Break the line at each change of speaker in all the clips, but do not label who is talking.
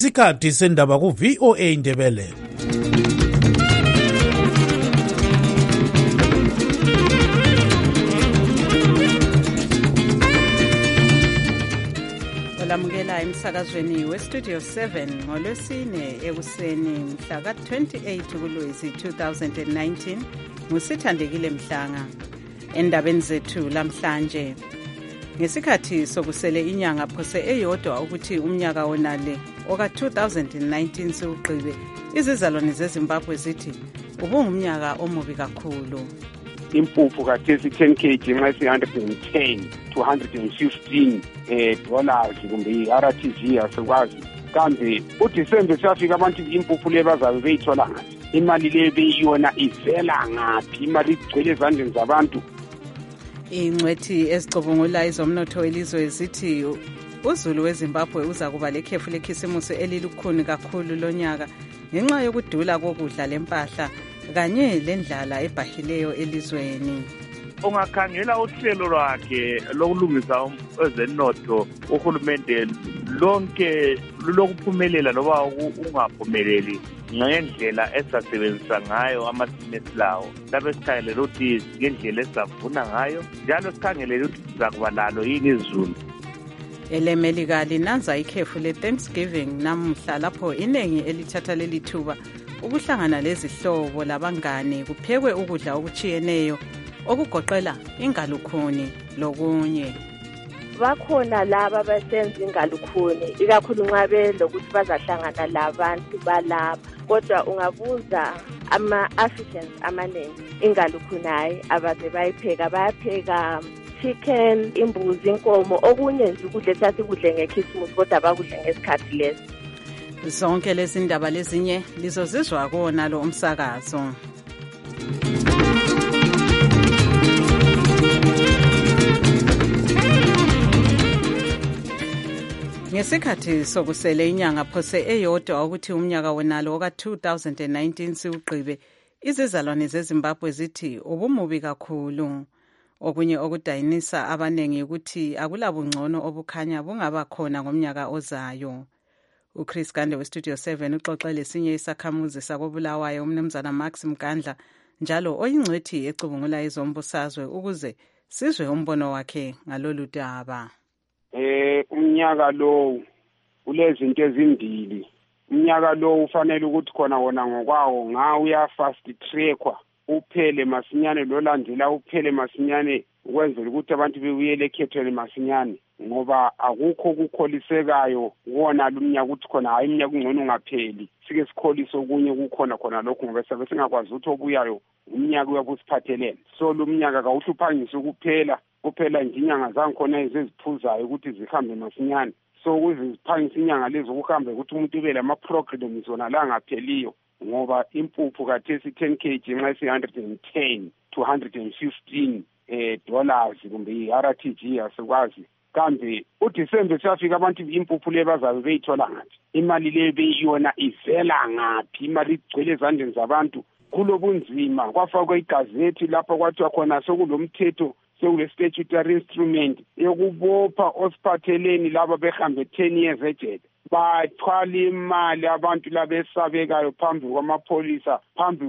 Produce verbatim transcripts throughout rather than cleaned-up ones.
Isikhathi sendaba ku V O A Indebele.
Olamukela emsakazweni we Studio seven ngolwesine ekuseni mhla ka twenty-eight kuLwezi two thousand nineteen ngusithandekile Mhlanga. Endabeni zethu lamhlanje, ngesikhathi sokusele inyanga phose eyodwa ukuthi umnyaka wonale oka two thousand nineteen siuqibe, izizalwane zeZimbabwe zithi ubungumnyaka omubi kakhulu.
Impuphu kathesi ten kilograms nxa si one hundred ten to one hundred fifteen eh dollars kumbe R T G asikwazi. Kambe uDisemba siyafika abantu impuphu le bazabe beyithola ngathi, imali le beyiyona ivela ngaphi, imali igcwele ezandleni zabantu.
Ingcwethi ezicubungula izomnotho elizwe zithi uZulu weZimbabwe uza kuba lekhefu lekhisimusi elilukhuni kakhulu lonyaka ngenxa yokudula kokudla lempahla kanye lendlala ebhahileyo elizweni.
Ungakhangela uhlelo lwakhe lokulungisa ezenotho uhulumende lonke lokuphumelela loba ungaphumeleli ngendlela esasebenzisa ngayo amasimesi lawo. Lapho sikhangelela ukuthi ngendlela esavuna ngayo, njalo sikhangelela ukuthi sizakuba lalo yini izulu.
EleMelika linanza ikhefu le-Thanksgiving namuhla lapho inengi elithatha lelithuba ukuhlangana lezihlobo labangane kuphekwe ukudla okuchiyeneyo okugoqela ingalukhuni lokunye.
Bakhona laba basenza ingalukhuni ikakhulu nxa belokuthi bazahlangana labantu balapha, kodwa ungabuza ama-Africans amaningi ingalukhuni hayi abaze bayipheka, bayapheka chicken, imbuzi, inkomo, okunye nje ukudla esasikudle ngekhisimusi kodwa bakudle ngesikhathi leso.
Zonke lezi ndaba lezinye lizozizwa kona lo umsakazo. Ngesikhathi sokusele inyanga phose eyodwa ukuthi umnyaka wonalo oka two thousand nineteen siuqibe, izizalwane zeZimbabwe zithi ubumubi kakhulu. Okunye okudayinisa abanengi ukuthi akulabungcono obukhanya bungaba khona ngomnyaka ozayo. uChris Gande we Studio seven uxoxe lesinye isakhamuzi sakobulawayo umnumzana Max Mkandla, njalo oyingcwethi ecubungula izombusazwe ukuze sizwe umbono wakhe ngalolu daba.
Eh umnyaka lo ulezinto ezimbili. Umnyaka lo ufanele ukuthi khona wona ngokwawo nga uya fast trackwa uphele masinyane, lolandela uphele masinyane ukwenzela ukuthi abantu bebuyele ekhethweni masinyane, ngoba akukho kukholisekayo wona lumnyaka ukuthi khona hayi iminyaka ungcono ungapheli sike sikholise okunye kukhona khona lokho, ngoba sabe singakwazi ukuthi obuyayo umnyaka uyakusiphathelene. So lumnyaka akawuhluphangise ukuphela kuphela nje inyanga zangikhona eziziphuzayo ukuthi zihambe masinyane. So ukuze ziphangise inyanga lezo kuhambe ukuthi umuntu ube lama programs wona la ngapheliyo, ngoba impuphu kathesi ten kilograms nxa si one hundred ten to one hundred fifteen eh dollars kumbe R T G asikwazi. Kambe uDisemba siyafika abantu impuphu le bazabe beyithola ngathi, imali le beyiyona ivela ngaphi, imali igcwele ezandleni zabantu. Kulobunzima kwafakwa igazethi lapho kwathiwa khona sokulomthetho sekule statutory instrument yokubopha osiphatheleni laba behambe ten years ejele. Bathwala imali abantu labesabekayo phambi kwamapholisa, phambi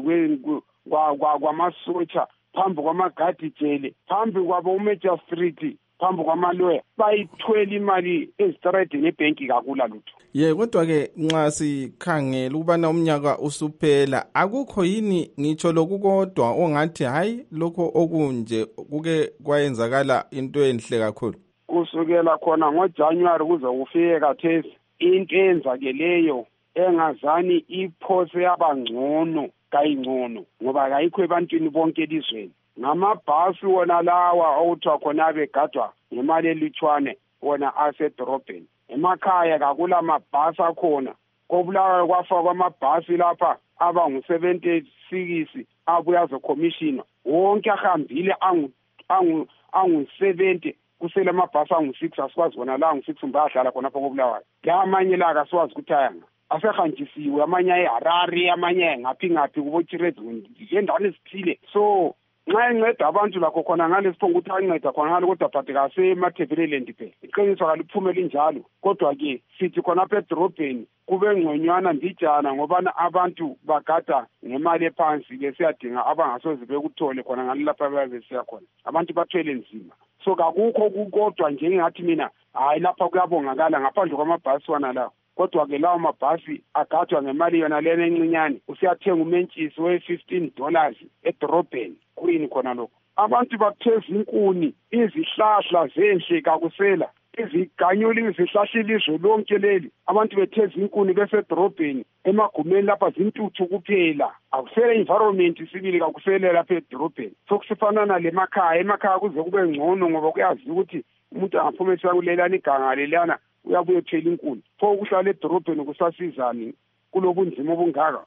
kwamasotsha, phambi kwamagadi jele, phambi kwabo umagistrate, phambi kwamalawyer, bayithwela imali ezitradini ebhenki kakula lutho.
Ye kodwa ke nxa sikhangela ukubana umnyaka usuphela, akukho yini ngitsho lokukodwa ongathi hayi lokho okunje kuke kwayenzakala into enhle kakhulu?
Kusukela khona ngoJanuary kuze kufike kathesi, into eyenzakeleyo engazani iphose yabangcono kayingcono, ngoba kayikho ebantwini bonke elizweni. Ngamabhasi wona lawa okuthiwa khona begadwa ngemali elutshwane wona asedorobheni. Emakhaya kakula mabhasi akhona. Kobulawayo kwafakwa amabhasi lapha abangu seventy-six abuya zokomishina, wonke ahambile angu angu angu seventy, kusele amabhasi angu six asikwazi wona la angu six mbayadlala khona phoko Bulawayo. La amanye la akasiwazi ukuthi ayanga asehanjisiwe, amanye eHarare, amanye ngaphi ngaphi kubo Tirezi endaweni ezithile. So nxa enceda abantu lakho khona ngale siphonga ukuthi anceda khona ngale kodwa but kasemathebeleland phela iqiniso kaliphumela injalo kodwa-ke sithi khonapha edorobheni kube ngconywana mbijana ngobana abantu bagada ngemali ephansi besiyadinga abangasoze bekuthole khona ngale lapha bayabe besiya khona abantu bathwele nzima so kakukho kukodwa njengathi mina hayi lapha kuyabongakala ngaphandle kwamabhasi wana lawo kodwa-ke lawo mabhasi agadwa ngemali yona lena encinyane usiyathenga umentshisi we-fifteen dollars edorobheni kuyini khona lokho abantu batheza inkuni izihlahla zenhle kakusela iziganyula izihlahla ilizwe lonke leli abantu betheza inkuni besedorobheni emagumeni lapha zintuthu kuphela akusele environment sibili kakusele lapha edorobheni sokusifanana lemakhaya emakhaya kuze kube ngcono ngoba kuyazi ukuthi umuntu angaphuma esiyakulelana iganga lelana uyabuye ethela inkuni pho ukuhlala edorobheni kusasizani kulobunzima obungaka.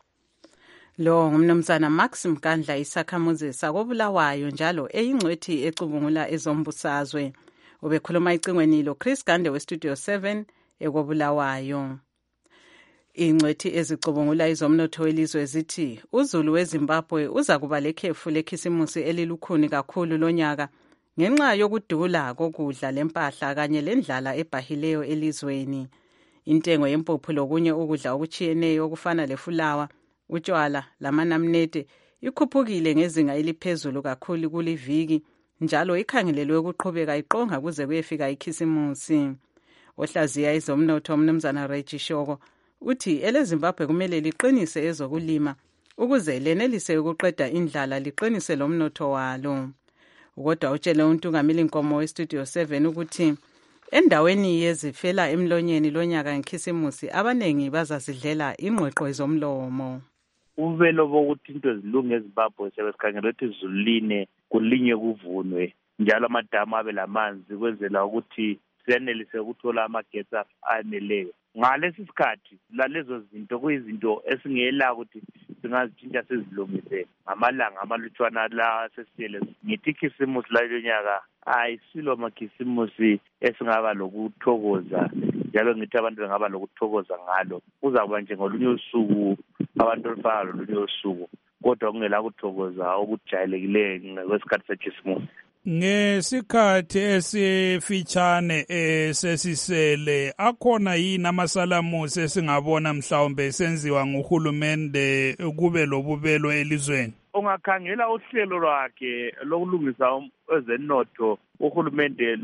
Lo ngumnumzana Max Mkandla isakhamuzi sakobulawayo njalo eyingcwethi ecubungula ezombusazwe. Ubekhuluma icingweni lo Chris Gande we Studio seven ekobulawayo. Ingcwethi ezicubungula izomnotho welizwe zithi uZulu weZimbabwe uza kuba lekhefu lekhisimusi elilukhuni kakhulu lonyaka ngenxa yokudula kokudla lempahla kanye lendlala ebahileyo elizweni. Intengo yempuphu lokunye ukudla okuchiyeneyo okufana lefulawa utshwala lamanamnete ikhuphukile ngezinga eliphezulu kakhulu kuliviki njalo ikhangelelwe ukuqhubeka iqonga kuze kuyefika ikhisimusi. Ohlaziya izomnotho umnumzana Reggie Shoko uthi eleZimbabwe kumele liqinise ezokulima ukuze lenelise ukuqeda indlala liqinise lomnotho walo. Kodwa utshele uNtungamili Nkomo weStudio seven ukuthi endaweni yezifela emlonyeni lonyaka ngekhisimusi abanengi bazazidlela ingqweqwe zomlomo.
Uvelo bokuthi into ezilunge eZimbabwe sebesikhangela ukuthi izulu line kulinywe kuvunwe njalo amadamu abe lamanzi kwenzela ukuthi siyanelise ukuthola amagetsi aneleyo. Ngalesi sikhathi lalezo zinto kuyizinto esingela ukuthi singazitshintsha sizilungise ngamalanga amalutshwana la sesiyele ngithi ikhisimusi lalo nyaka ayisilo makhisimusi esingaba lokuthokoza njalo ngithi abantu bengaba lokuthokoza ngalo kuzakuba njengolunye usuku abantu olufaka lolunye usuku kodwa kungela kuthokoza okujayelekileyo kwesikhathi sekhisimusi.
Ngesikhathi esifitshane esesisele akhona yini amasalamusi esingabona mhlawumbe senziwa nguhulumende kube lobubelo elizweni?
Ungakhangela uhlelo lwakhe lokulungisa ezenotho uhulumende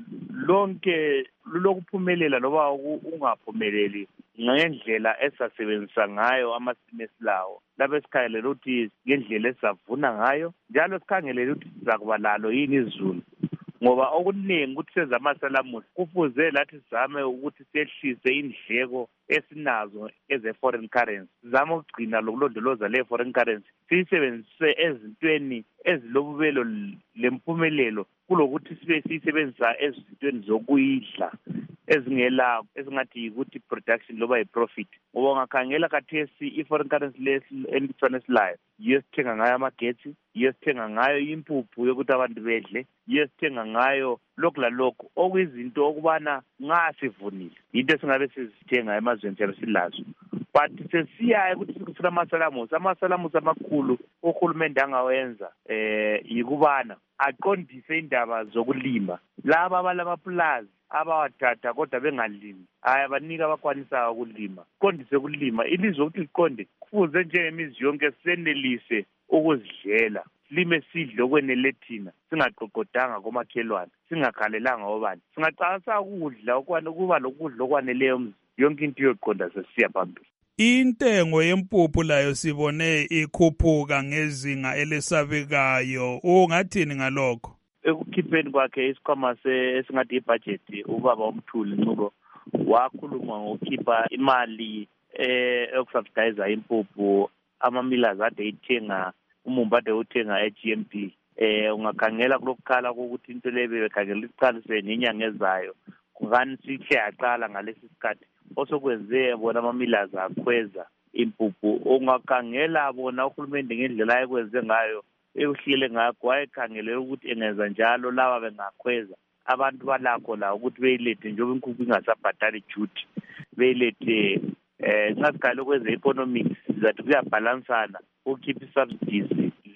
lonke lokuphumelela loba ungaphumeleli ngendlela esasebenzisa ngayo amasimesi lawo lapho sikhangelela ukuthi ngendlela esavuna ngayo njalo sikhangelela ukuthi sizakuba lalo yini izulu ngoba okuningi ukuthi senza amasalamusi kufuze lathi sizame ukuthi sehlise indleko esinazo eze-foreign currency sizame ukugcina lokulondoloza le-foreign currency siyisebenzise ezintweni ezilobubelo lempumelelo kulokuthi sibe siyisebenzisa ezintweni zokuyidla ezingela esingathi ukuthi production loba i-profit ngoba ungakhangela kathesi i-foreign currency elithwana esilayo yiyo sithenga ngayo amagetsi yiyo sithenga ngayo impuphu yokuthi abantu bedle yiyo sithenga ngayo lokhu lalokhu okuyizinto okubana nxa sivunile into esingabe sizithenga emazweni siyabe silazo but sesiya ukuthi sikufuna amasalamusi amasalamusi amakhulu uhulumende angawenza eh yikubana aqondise indaba zokulima laba abalamaplazi abawathatha kodwa bengalimi hayi abanika abakwanisayo ukulima qondise ukulima ilizwe ukuthi liqonde kufuze njengemizi yonke senelise ukuzidlela lime sidle okwenele thina singaqoqodanga komakhelwane singakhalelanga obani singacasa ukudla ukuba lokudla okwaneleyo mzi yonke into yoqonda sesiya phambili.
Intengo yempuphu layo sibone ikhuphuka ngezinga elesabekayo ungathini ngalokho?
Ekukhipheni kwakhe isikhwama esingathi ibudget ubaba uMthuli Ncubo wakhuluma ngokukhipha imali eyokusubsidize impuphu amamilazi ade ithenga umumbu ade uthenga e-G M P eh ungakhangela kulokukhala ukuthi into lebe bekhangela iqalise ngenyanga ezayo kungani sikhe yaqala ngalesi sikhathi osokwenze bona amamilazi akhweza impuphu ungakhangela bona uhulumende ngendlela ayekwenze ngayo ekuhlile ngakho wayekhangele ukuthi engenza njalo laba bengakhweza abantu balakho la ukuthi beyilethe njengoba inkukhu ingasabhadali duty beyilethe eh nasikhalo kweze economics zathi kuyabhalansana ukhipha subsidies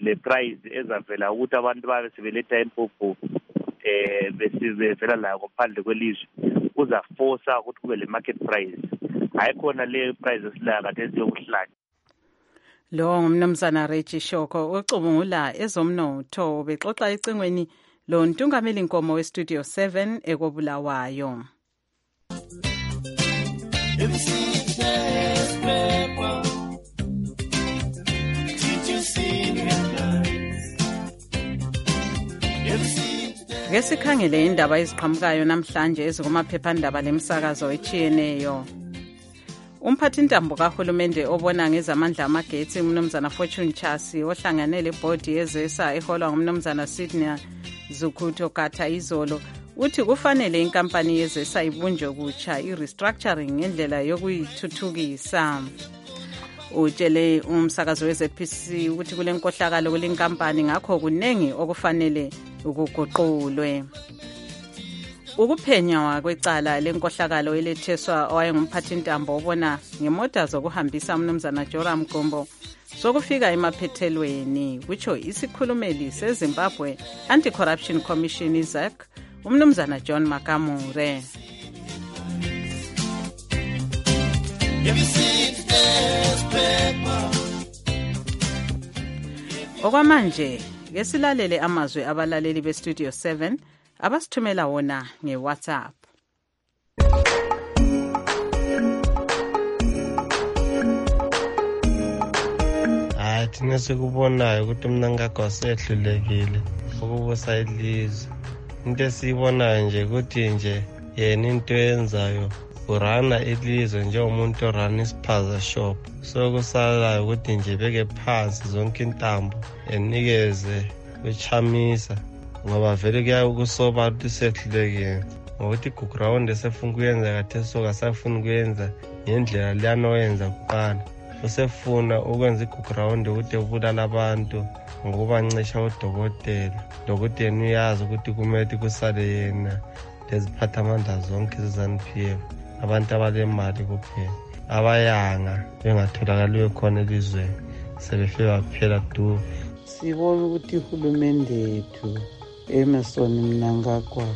le price ezavela ukuthi abantu babe sebeletha impuphu eh besivela la ngaphandle kwelizwe uzaforsa ukuthi kube le market price ayikhona le price esilaka kade yokuhlala.
Lo ngumnumzana Reggie Shoko ocubungula ezomnotho bexoxa icingweni lo ntungameli inkomo we Studio seven ekobulawayo. Ngesikhangele indaba eziqhamukayo namhlanje ezikumaphephandaba lemsakazo etshiyeneyo. Umphathintambo kahulumende obona ngezamandla amagetsi umnumzana Fortune Chasi ohlanganele ibhodi yezesa eholwa ngumnumzana Sydney Zukutho Kata izolo uthi kufanele inkampani yezesa ibunjwe kutsha i-restructuring ngendlela yokuyithuthukisa. Utshele umsakazo we-Z P C ukuthi kule nkohlakalo kule nkampani ngakho kunengi okufanele ukuguqulwe. Ukuphenywa kwecala lenkohlakalo eletheswa owayengumphathintambo obona ngemota zokuhambisa umnumzana Joram Gombo sokufika emaphethelweni kutsho isikhulumeli seZimbabwe Anti-Corruption Commission I Z A C umnumzana John Makamure. Okwamanje ngesilalele amazwi abalaleli beStudio seven abasithumela wona ngeWhatsApp.
Hayi thina sikubonayo ukuthi mina ngakwasehlulekile ukubusa ilizwe. Into esibonayo nje ukuthi nje yena into yenzayo urana ilizwe njengomuntu orana ispaza shop. So kusalayo ukuthi nje beke phansi zonke intambo enikeze uchamisa ngoba vele kuya ukusoba ukuthi sehlulekile ngokuthi ground esefuna kuyenza kathe soka safuna kuyenza ngendlela liyana oyenza kuqala usefuna ukwenza iground ukuthi ubulala abantu ngokubancisha odokotela lokuthi yena uyazi ukuthi kumele kusale yena leziphatha amandla zonke ze-Z P F abantu abalemali kuphela abayanga bengatholakali khona elizweni sebefika kuphela du.
Sibona ukuthi uhulumende yethu Emerson Mnangagwa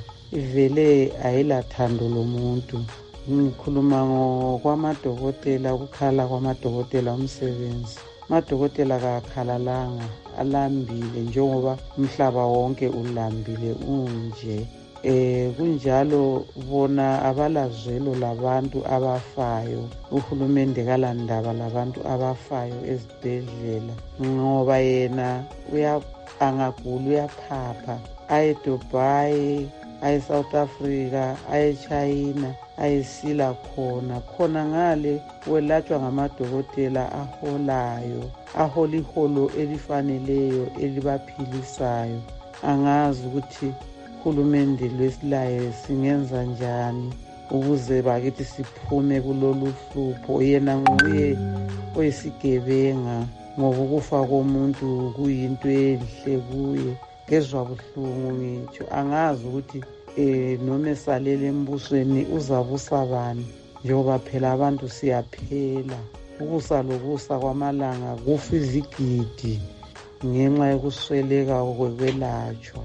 ivele ayilathando lomuntu. Ngikhuluma ngokwamadokotela ukukhala kwamadokotela umsebenzi. Amadokotela kakhalalanga alambile njengoba umhlaba wonke ulambile unje. Eh kunjalo bona abalazwelo labantu abafayo. Uhulumende kalandaba labantu abafayo ezibhedlela ngoba yena uya angagula uyaphapha aye Dubai aye South Africa aye China ayesila khona khona ngale welatshwa ngamadokotela aholayo ahola iholo elifaneleyo elibaphilisayo. Angazi ukuthi uhulumende lwesilayo singenza njani ukuze bakithi siphume kulolu hlupho. Yena nguye oyisigebenga ngoba ukufa komuntu kuyinto enhle kuye. Ngezwa buhlungu ngitsho angazi ukuthi eh noma esalele embusweni uzabusa bani njengoba phela abantu siyaphela. Ukusa lokusa kwamalanga kufa izigidi ngenxa yokusweleka kokwelatshwa.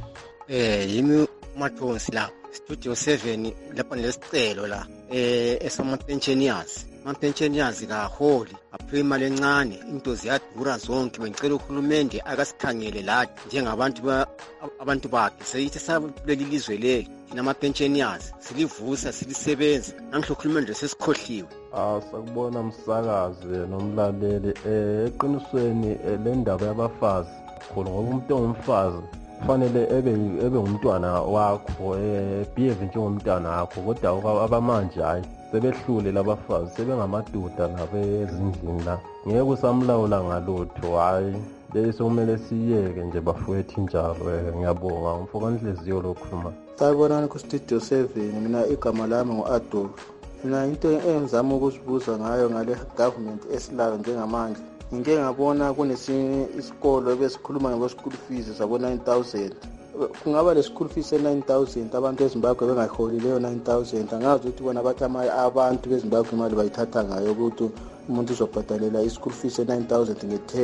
Eh yimi Mathonsi la Studio seven lapha lesicelo la eh esama pensioners ama pensioners kaholi aphuma lencane into ziyadura zonke bengicela uhulumende akasikhangele la njengabantu abantu bakhe seyithi sabuleli ilizwe leli thina ama pensioners silivusa silisebenza nangihle uhulumende sesikhohliwe.
Ah sakubona umsakazi nomlaleli eh eqinisweni le ndaba yabafazi khona ngoba umuntu ongumfazi fanele ebe ebe umntwana wakho eh behave njengomntwana wakho kodwa abamanje hayi sebehlule labafazi sebengamadoda nabezindlini la ngeke usamlawula ngalutho hayi leso kumele siyeke nje bafowethu njalo. Ngiyabonga umfoko Nhliziyo lokhuluma.
Sayibonani ku Studio seven mina igama lami nguAdolf. Mina into engizama ukusibuza ngayo ngale government esilayo njengamanje ngike ngabona kunesinye isikolo besikhuluma ngabo school fees zabo nine thousand. Kungaba le school fees e nine thousand abantu eZimbabwe bengaholi leyo nine thousand. Angazi ukuthi bona bathi abantu beZimbabwe imali bayithatha ngayo ukuthi umuntu uzobhadalela i school fees e nine thousand ngeterm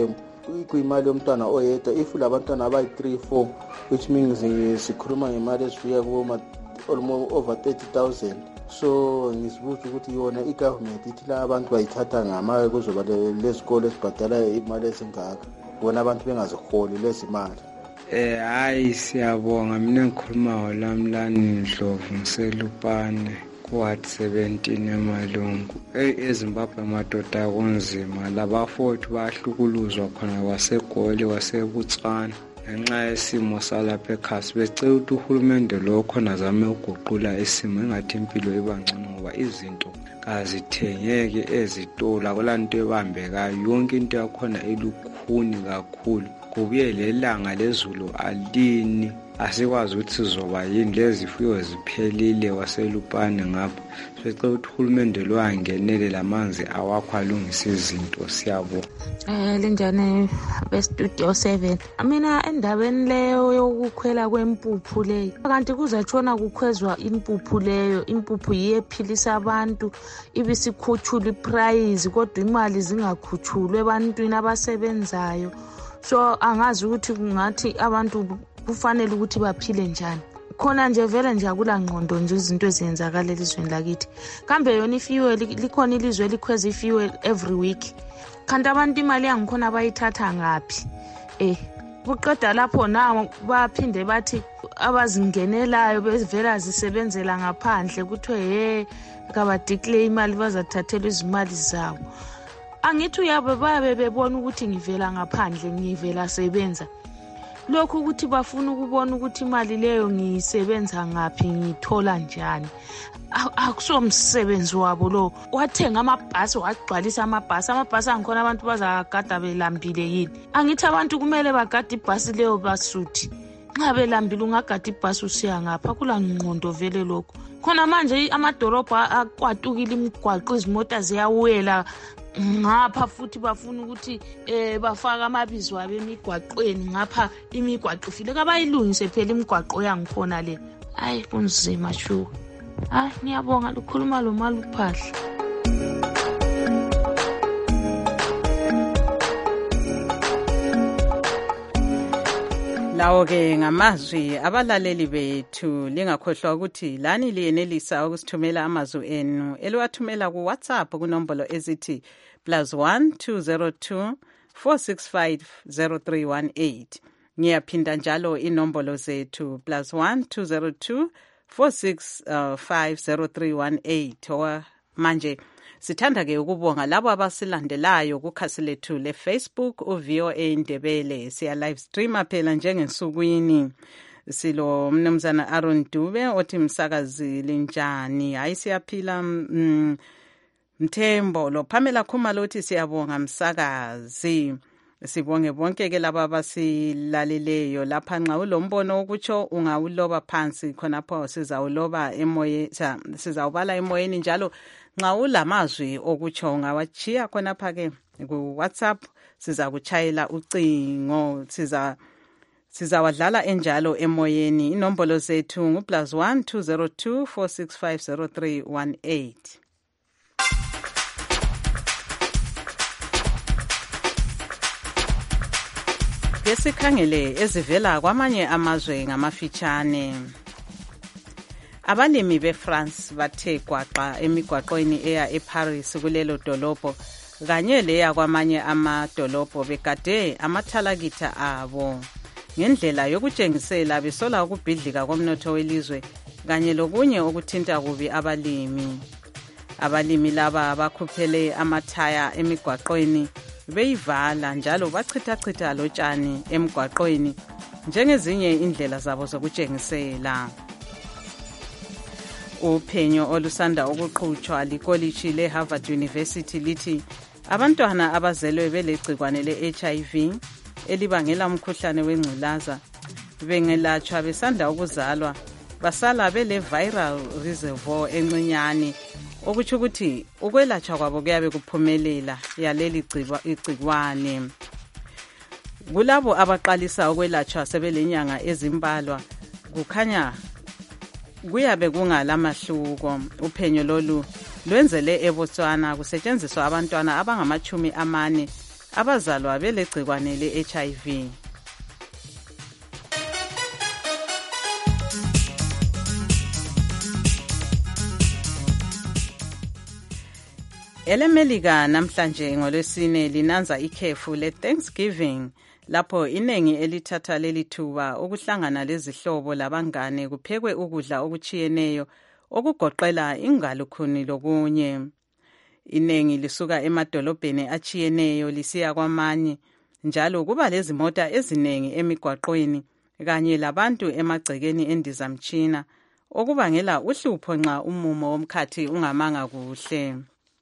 kuyimali yomntwana oyedwa. If labantwana abayi-three four, which means sikhuluma ngemali ezifika kuma almost over thirty thousand. So ngizibuza ukuthi yona i-government ithi la abantu bayithatha ngamaye kuzoba lezikole ezibhadala imali ezingaka, bona abantu bengaziholi lezi mali.
Eh hayi siyabonga, mina ngikhuluma Lamlani Ndlovu ngiselupane kuward seventeen emalungu. Hey eZimbabwe madoda kunzima, labafowethu bahlukuluzwa khona kwaseGoli kwaseBotswana ngenxa yesimo salapha ekhasi. Becela ukuthi uhulumende lo khona azame ukuguqula isimo, engathi impilo iba ngcono ngoba izinto kazithengeke ezitolo, akulanto ebambekayo, yonke into yakhona elukhuni kakhulu. Kubuye lelanga lezulu alini, asikwazi ukuthi sizoba yini, lezi fuyo ziphelile waselupane ngapha. Sicela ukuthi uhulumende lo angenele lamanzi awakho alungisa izinto. Siyabonga.
Eh linjani be Studio seven. Mina endabeni leyo yokukhwela kwempuphu leyo, kanti kuzatshona kukhwezwa impuphu leyo, impuphu iyephilisa abantu, ibisikhuthula iprice kodwa imali zingakhutshulwe ebantwini abasebenzayo. So angazi ukuthi kungathi abantu kufanele ukuthi baphile njani. Khona nje vele nje akula ngqondo nje izinto ezenzakala elizweni lakithi. Kambe yona ifuel likhona ilizwe elikhweza ifuel every week. Kanti abantu imali yangikhona bayithatha ngapi? Eh buqeda lapho na baphinde bathi abazingenelayo bevela zisebenzela ngaphandle kuthiwe hey kabadeclare imali bazathathela izimali zabo. Angithi uyabe babe bebona ukuthi ngivela ngaphandle ngivela sebenza. Lokhu ukuthi bafuna ukubona ukuthi imali leyo ngiyisebenza ngapi ngithola njani. Akusomsebenzi wabo lo. Wathenga amabhasi wagcwalisa amabhasi. Amabhasi angikhona abantu bazagada belambile yini. Angithi abantu kumele bagada ibhasi leyo basuthi. Nxa belambile ungagada ibhasi usiya ngapha, kula ngqondo vele lokho. Khona manje amadolobha akwatukile imigwaqo, izimota ziyawela ngapha futhi bafuna ukuthi eh bafaka amabizo abo emigwaqweni ngapha, imigwaqo ifile kabayilungise phela imigwaqo yangikhona le. Hayi kunzima shu. Hayi ngiyabonga lukhuluma lo maluphahla.
Lawo ke ngamazwi abalaleli bethu, lingakhohlwa ukuthi lani liyenelisa ukusithumela amazwi enu eliwathumela ku WhatsApp kunombolo ezithi plus one two zero two four six five zero three one eight. Ngiyaphinda njalo inombolo zethu plus one two zero two four six five zero three one eight. Manje sithanda ke ukubonga labo abasilandelayo kukhasi lethu le Facebook u V O A Ndebele. Siya live streamer phela njengensukwini. Silo mnumzana Aaron Dube othi msakazi linjani. Hayi siyaphila mm, Mthembo lo Pamela Khumalo othi siyabonga msakazi. Sibonge bonke ke laba abasilaleleyo lapha. Nxa ulombono ukutsho ungawuloba phansi khonapho sizawuloba emoyeni, sizawubala emoyeni njalo nxa ulamazwi okutsho ungawachiya khonapha ke ku WhatsApp, siza kuchayela ucingo, siza sizawadlala enjalo emoyeni. Inombolo zethu ngu plus one two zero two four six five zero three one eight. Besikhangele ezivela kwamanye amazwe ngamafitshane. Abalimi beFrance bathe gwaqa emigwaqweni eya eParis kulelo dolobho kanye leya kwamanye amadolobho begade amathalakitha abo ngendlela yokutshengisela besola ukubhidlika komnotho welizwe kanye lokunye okuthinta kubi abalimi. Abalimi laba bakhuphele amathaya emigwaqweni beyivala njalo bachitha-chitha lotshani emgwaqweni njengezinye indlela zabo zokutshengisela. Uphenyo olusanda ukuqhutshwa likolitshi le-Harvard University lithi abantwana abazelwe belegcikwane le-H I V elibangela umkhuhlane wengculaza bengelatshwa besanda ukuzalwa basala bele-viral reservoir encinyane, okutsho ukuthi ukwelatshwa kwabo kuyabe kuphumelela yaleli igcikwane. Kulabo abaqalisa ukwelatshwa sebelenyanga ezimbalwa kukhanya kuyabe kungalamahluko. Uphenyo lolu lwenzele eBotswana kusetshenziswa abantwana abangamachumi amane abazalwa belegcikwane le-H I V. EleMelika namhlanje ngolwesine linanza ikhefu le-Thanksgiving lapho iningi elithatha leli thuba ukuhlangana lezihlobo labangane kuphekwe ukudla okuchiyeneyo okugoqela ingalukhuni lokunye. Iningi lisuka emadolobheni achiyeneyo lisiya kwamanye njalo kuba lezimota eziningi emigwaqweni kanye labantu emagcekeni endizamtshina okubangela uhlupho nxa umumo womkhathi ungamanga kuhle.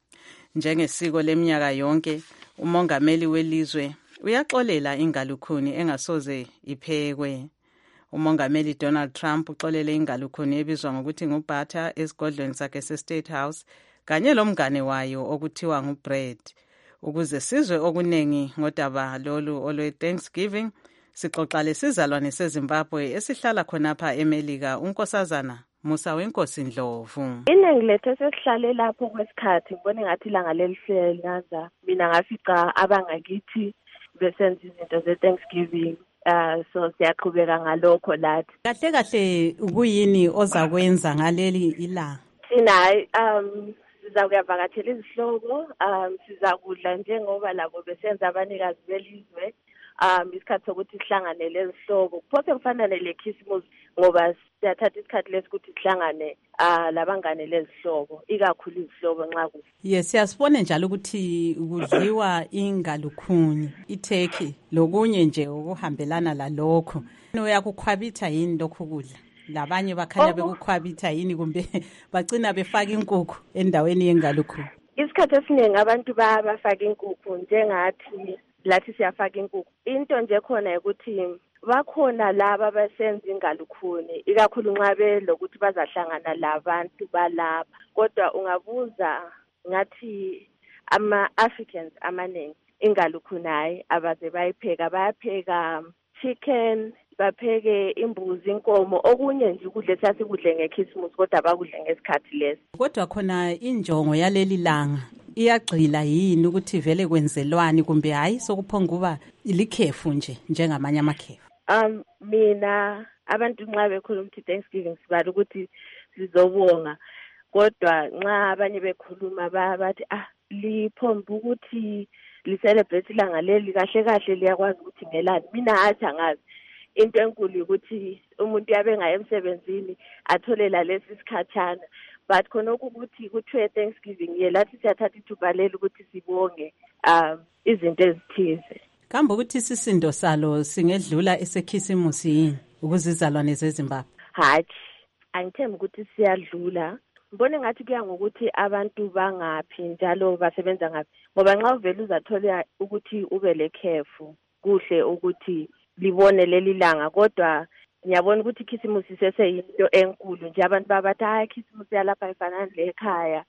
Njengesiko leminyaka yonke, umongameli welizwe uyaxolela ingalukhuni engasoze iphekwe. Umongameli Donald Trump uxolele ingalukhuni ebizwa ngokuthi ngubutter esigodlweni sakhe se-State House kanye lomngane wayo okuthiwa nguBrad. Ukuze sizwe okuningi ngodaba lolu olwe-Thanksgiving, sixoxa lesizalwane seZimbabwe esihlala khonapha eMelika, unkosazana Musa wenkosi Ndlovu.
Iningi lethu sesihlale lapho kwesikhathi ngibona ngathi ilanga lelihlele linaza. Mina ngafica abangakithi besenza izinto ze-Thanksgiving. Uh, so siyaqhubeka ngalokho lathi.
Kahle kahle ukuyini ozakwenza ngaleli ilanga?
Thina um siza kuyavakatshela izihlobo, um sizakudla njengoba labo besenza abanikazi belizwe. Um isikhathi sokuthi sihlangane lezihlobo kuphosa kufanele leChristmas ngoba siyathatha isikhathi lesikuthi sihlangane ah labangane lezihlobo ikakhulu izihlobo nxa ku.
Yes, siyasibona njalo ukuthi kudliwa ingalukhuni, iturkey lokunye nje okuhambelana lalokho. Uyakukhwabitha yini lokho kudla? Labanye bakhanya bekukhwabitha yini kumbe bagcina befaka inkukhu endaweni yengalukhuni?
Isikhathi esiningi abantu bayafaka inkukhu njengathi lathi siyafaka inkukhu. Into nje khona ukuthi bakhona laba abasenza ingalukhuni ikakhulu nxa belokuthi bazahlangana labantu balapha. Kodwa ungabuza ngathi ama-Africans amaningi ingalukhuni hayi abaze bayipheka, bayapheka chicken, bapheke imbuzi, inkomo, okunye nje ukudla esasikudle ngeChristmas kodwa bakudle ngesikhathi lesi.
Kodwa khona injongo yaleli langa iyagcila yini ukuthi vele kwenzelwani kumbe hayi sokuphonga kuba ilikhefu nje njengamanye amakhefu?
Um mina abantu nxa bekhuluma ukuthi Thanksgiving sibala ukuthi sizobonga kodwa nxa abanye bekhuluma bathi ah liphomba ukuthi li-celebrate ilanga leli kahle kahle liyakwazi ukuthi ngelani. Mina athi angazi. Into enkulu ukuthi umuntu yabe ngaye emsebenzini atholela lesi sikhathana. But khona ukuthi kuthiwe Thanksgiving yelathi siyathatha ithuba leli ukuthi sibonge um izinto ezithize.
Kambe ukuthi isisindo salo singedlula esekhisimusi yini ukuzizalwane zeZimbabwe?
Hathi angithembi ukuthi siyadlula. Ngibona ngathi kuya ngokuthi abantu bangaphi njalo basebenza ngaphi. Ngoba nxa uvela uzathola ukuthi ube lekhefu kuhle ukuthi libone leli langa kodwa ngiyabona ukuthi ikhisimusi seseyinto enkulu nje abantu babathi hayi ikhisimusi yalapha ifanana lekhaya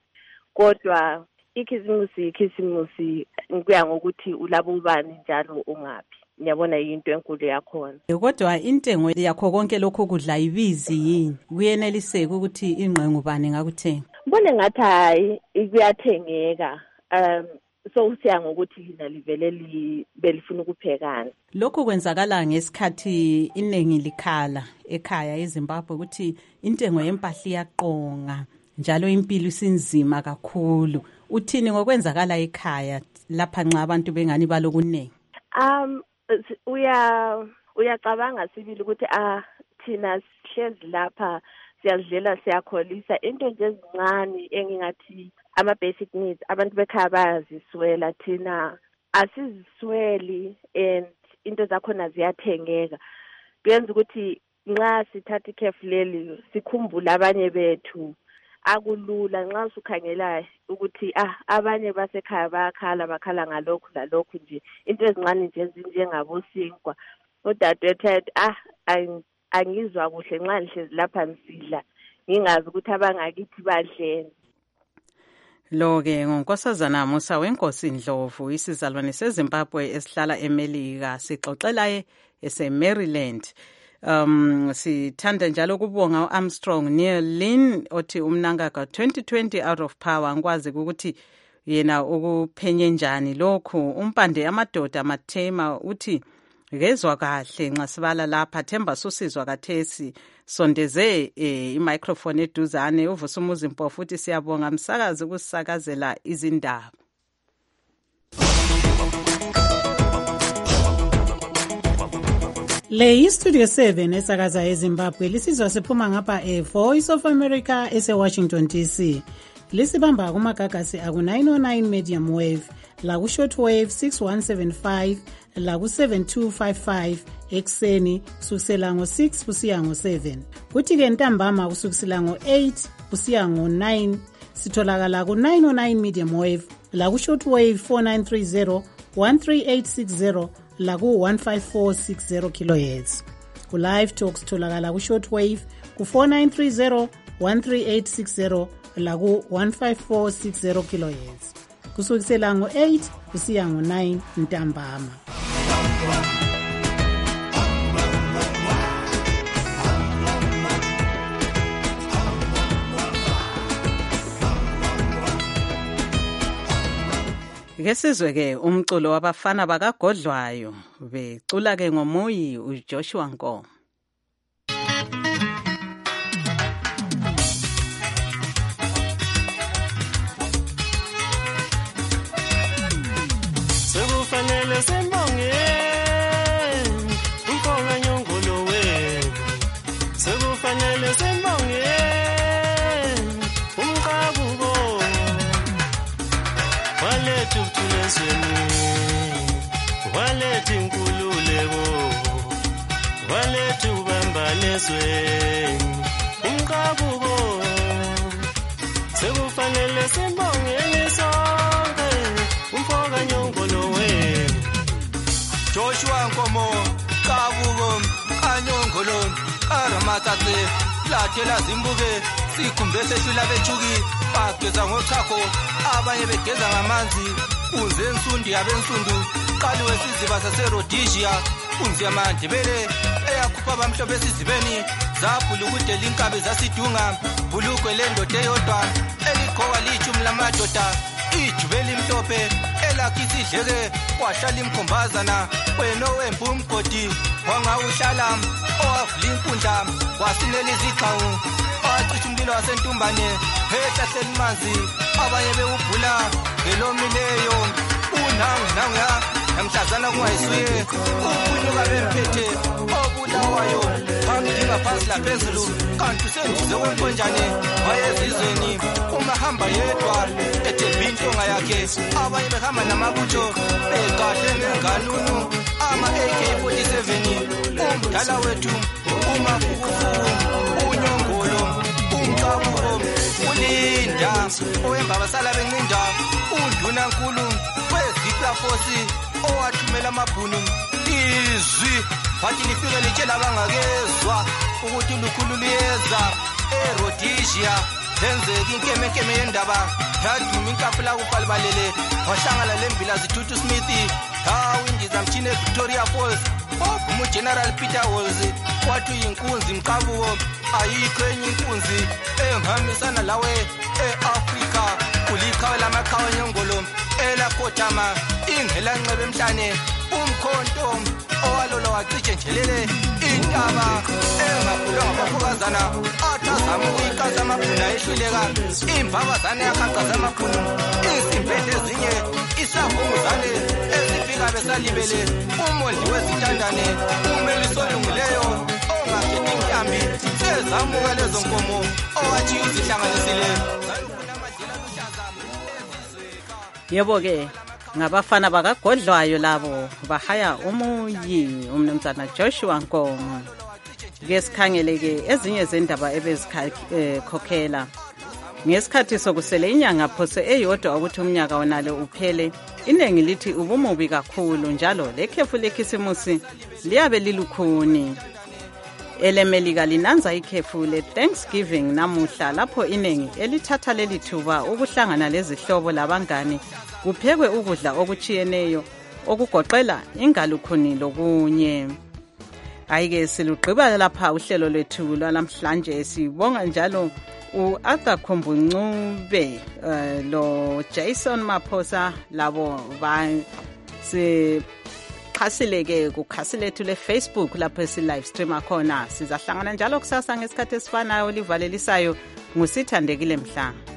kodwa ikhisimusi ikhisimusi kuya ngokuthi ulabo ubani njalo ungaphi. Ngiyabona into enkulu yakhona.
Kodwa intengo yakho konke lokho kudla ibizi yini? Kuyeneliseka ukuthi ingqengu bani ngakuthenga?
Ngibone ngathi hayi kuyathengeka. Um so siya ngokuthi lina livele belifuna ukuphekana.
Lokho kwenzakala ngesikhathi inengi likhala ekhaya eZimbabwe ukuthi intengo yempahla iyaqonga njalo impilo isinzima kakhulu. Uthini ngokwenzakala ekhaya lapha nxa abantu bengani balokunengi?
Um uya uyacabanga sibili ukuthi ah thina sihlezi lapha siyadlela siyakholisa into nje ezincane engingathi ama basic needs abantu bekhaya bayaziswela thina asizisweli and into zakhona ziyathengeka. Kuyenza ukuthi nxa sithatha ikhefu leli sikhumbula abanye bethu akulula nxa usukhangela ukuthi ah abanye basekhaya bayakhala bakhala ngalokhu lalokhu nje into ezincane nje ezinjengabosinkwa. Udadewethu ethi ah angizwa kuhle nxa nihlezi lapha nisidla ngingazi ukuthi abangakithi badleni.
Lo-ke ngonkosazana Musa wenkosi Ndlovu, isizalwane seZimbabwe esihlala eMelika, sixoxelaye eseMaryland. Um sithanda njalo ukubonga uArmstrong Neil Lynn othi umnangagwa twenty twenty out of power ngikwazi ukuthi yena ukuphenye njani lokhu. Umpande amadoda Mathema uthi kezwa kahle nxa sibala lapha. Themba susizwa kathesi sondeze eh, imicrophone eduzane. Uvusa umuzi Mpofu futhi siyabonga msakazi ukusakazela izindaba.
Le iStudio seven esakaza eZimbabwe lisizwa siphuma ngapha eVoice of America ese-Washington D C. Lisibamba kumagagasi aku nine oh nine medium wave, la ku short wave six one seven five, la ku seven two five five ekseni kusukisela ngo six kusiya ngo seven. Kuthi ke ntambama kusukisela ngo eight kusiya ngo nine sitholakala ku nine oh nine medium wave, la ku short wave four nine three zero, one three eight six zero, la ku one five four six zero kilohertz. Ku live talks tholakala ku short wave ku four nine three zero, one three eight six zero, la ku one five four six zero kilohertz. Kusukisela ngo eight kusiya ngo nine ntambama.
Ke sizwe ke umculo wabafana bakagodlwayo becula ke ngomoyi uJoshua Nkomo.
Sekufanele sembonge umfonga nyongolo we. Sekufanele sembonge umqabubo walethu kuthulezweni walethu inkululeko walethu ubambanezweni umqabubo sekufanele simbongeni sonke umfoka nyongolo wenu
Joshua Nkomo Qabuko Anyongolo Aramatate lathela zimbuke sikhumbe sehlula bechuki bageza ngochakho abanye begeza ngamanzi unze ensundi yabensundu qali wesiziba saseRhodesia unze amandebele eyakhupha abamhlobo esizibeni zabhula ukudela inkabi zasidunga bulukwe lendoda eyodwa eligqoka lichumi lamadoda ijubeli mhlophe elakhi isidleke wahlala imkhombazana wena owembu umgodi wangawuhlala owavula inkundla wasinela izigxawu wacisha umlilo wasentumbane ehlahleni manzi abanye bewubhula ngelomileyo unangu nanguya namhlazana kungayisuye ubunyuka bemphethe obulawayo phambili ngaphansi laphezulu kanti sendize kwenkonjane wayezizweni umahamba yedwa ethemba intonga yakhe abanye behamba namabutho begahle ngenganunu ama-A K forty-seven umdala wethu umafufu unyongolo umqabuko ulinda owembabasala bencinda unduna nkulu weziplafosi owathumela amabhunu izwi bathi lifike litshela abangakezwa ukuthi lukhulu liyeza eRhodesia lenzeka inkemenkeme yendaba yaduma inkapula kupalibalele wahlangana lembila zithutu Smith hawu indiza mthine Victoria Falls wavuma uGeneral Peter Walls wathi inkunzi mqabuko ayikho enye inkunzi engihambisana lawe eAfrika ulikhawe lamakhawa nyongolo elakhothama ingela ncebe emhlane umkhonto owalola wacije njelele intaba engakhulwa ngabafokazana athazama ukuyikaza amabhuna ehluleka imbabazane yakhacaza amabhunu izimpethe ezinye isavunguzane ezifika besalibele umondi wezintandane umeliso olungileyo ongakhethi inhlambi sezamuka lezo nkomo owathi uzihlanganisile.
Yebo ke ngabafana bakagodlwayo labo bahaya umuyi umnumzana Joshua Nkomo. Ke sikhangeleke ezinye zendaba ebezikhokhela ngesikhathi sokusele inyanga phose eyodwa ukuthi umnyaka wonale uphele. Inengi lithi ubumubi kakhulu njalo lekhefu lekhisimusi liyabe lilukhuni. Elemelika linanza ikhefu le Thanksgiving namuhla lapho inengi elithatha lelithuba ukuhlangana lezihlobo labangani kuphekwe ukudla okuchiyeneyo okugoqela ingalukhuni lokunye. Ayike silugqiba lapha uhlelo lwethu lwalamhlanje. Sibonga njalo u-Arthur Khumbuncube uh, lo Jason Maphosa labo ba si khasileke kukhasilethu le-Facebook lapho esi-live streama khona. Sizahlangana njalo kusasa ngesikhathi esifanayo livalelisayo ngusithandekile Mhlanga.